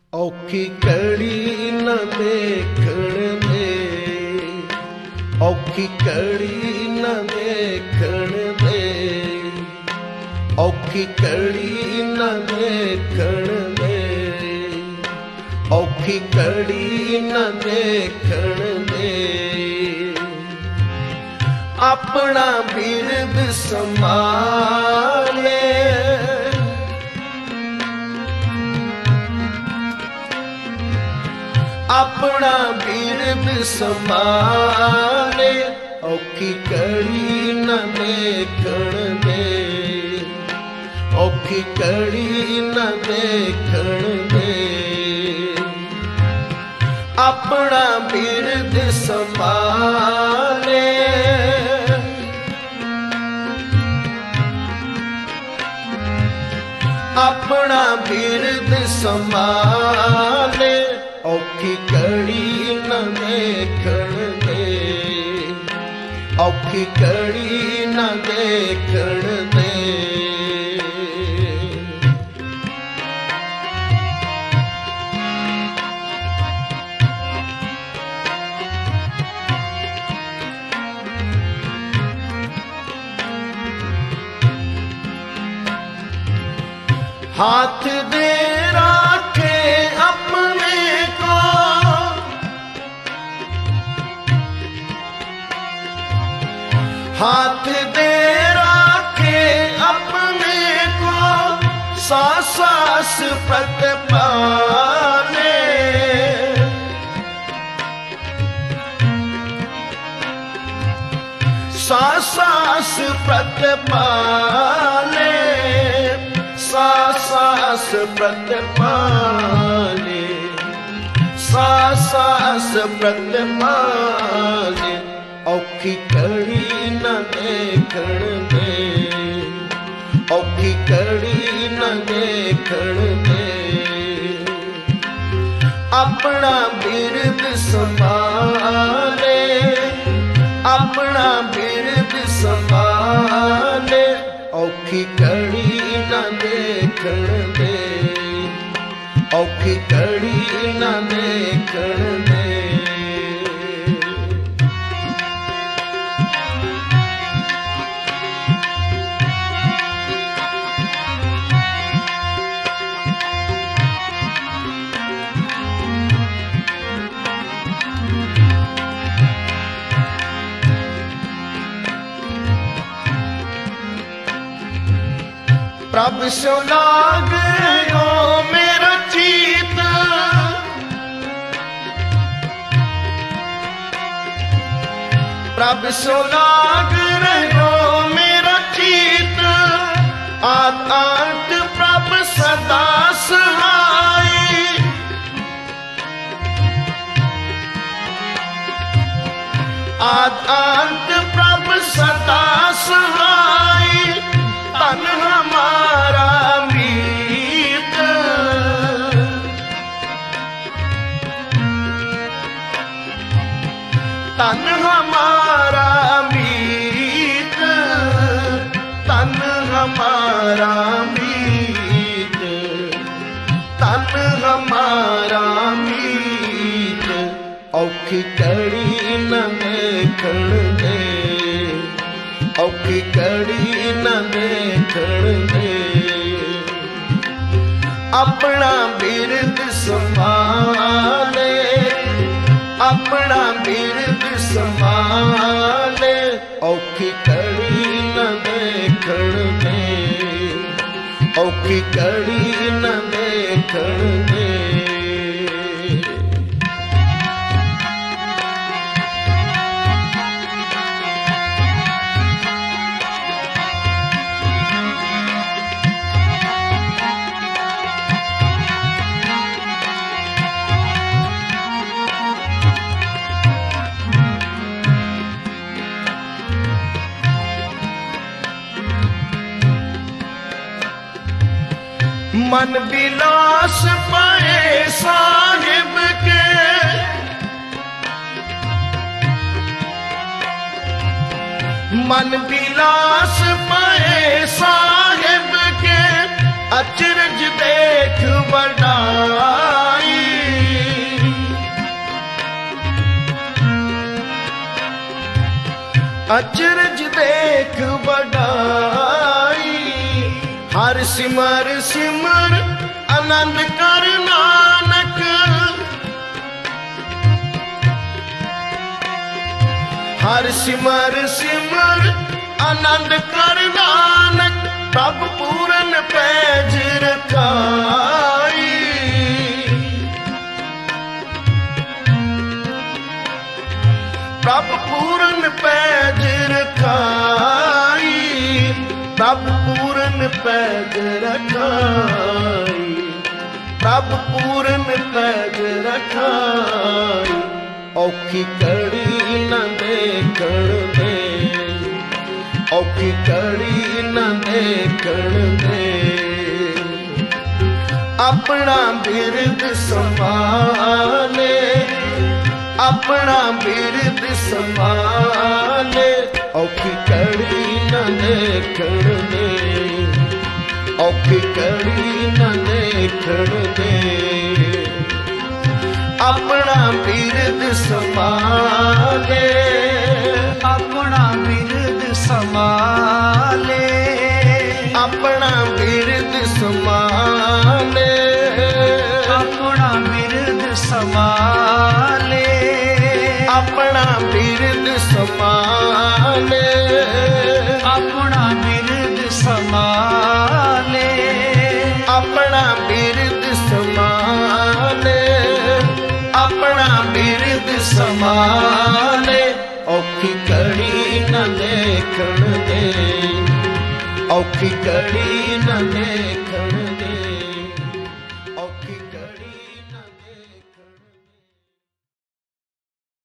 औखी कड़ी न देखण दे, औखी कड़ी न देखण दे, औखी कड़ी न देखण दे, औखी कड़ी न देखण दे। अपना बिरद संभाले, अपना बिरद संभाले, औखी कड़ी न देखण दे, औखी कड़ी न देखण दे। अपना बिरद संभाले, अपना बिरद संभाले, औखी कड़ी न देखण दे, औखी कड़ी न देखण दे। हाथ दे राखे अपने को, हाथ दे राखे अपने को, सांस सांस प्रतिपाले, सांस सांस प्रतिपाले, सांस सांस प्रतिपाले, सांस सांस प्रतिपाले। औखी कड़ी न देखण दे, औखी कड़ी न देखण दे। अपना बिरद संभाले, अपना बिरद संभाले, औखी कड़ी न देखण दे, औखी कड़ी न देखण दे। प्रभ सो लाग रहो मेरा चीत, प्रभ सो लाग रहो मेरा चीत। आतांत प्रभ सदा सहाय, आतांत प्रभ सदा सहाय। तन हमारा मीत, तन हमारा मीत, तन हमारा मीत, तन हमारा मीत। औखी कड़ी न देखण दे, औखी कड़ी न देखण दे। अपना बिरद संभाले, अपना बिरद संभाले, औखी कड़ी न देखण दे, औखी कड़ी न देखण दे। मन विलास पाए साहिब के, मन विलास पाए साहिब के। अचरज देख बड़ाई, अचरज देख वडाई, हर सिमर सिमर आनंद कर नानक। हर सिमर सिमर आनंद कर नानक, प्रभ पूरन पैज रखाई। प्रभ पूरन पैज रखाई, प्रभ पूरन पैज रखाई, प्रभ पूरन पैज रखाई। औखी कड़ी न देखण दे, औखी कड़ी न देखण दे, अपना बिरद संभाले, अपना बिरद संभाले। औखी कड़ी न देखण दे, औखी कड़ी न देखण दे, अपना बिरद संभाले, अपना बिरद संभाले, अपना बिरद संभाले, अपना बिरद संभाले, अपना बिरद संभाले, अपना बिरद संभाले, अपना बिरद संभाले, अपना बिरद संभाले। औखी कड़ी न देखण दे, औखी कड़ी न देख